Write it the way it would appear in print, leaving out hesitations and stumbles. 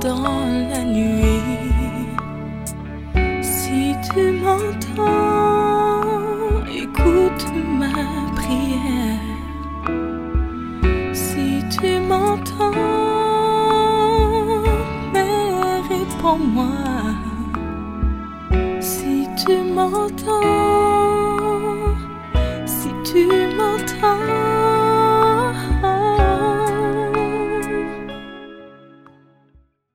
dans la nuit. Si tu m'entends, écoute ma prière. Si tu m'entends, mais réponds-moi. Si tu m'entends, si tu m'entends.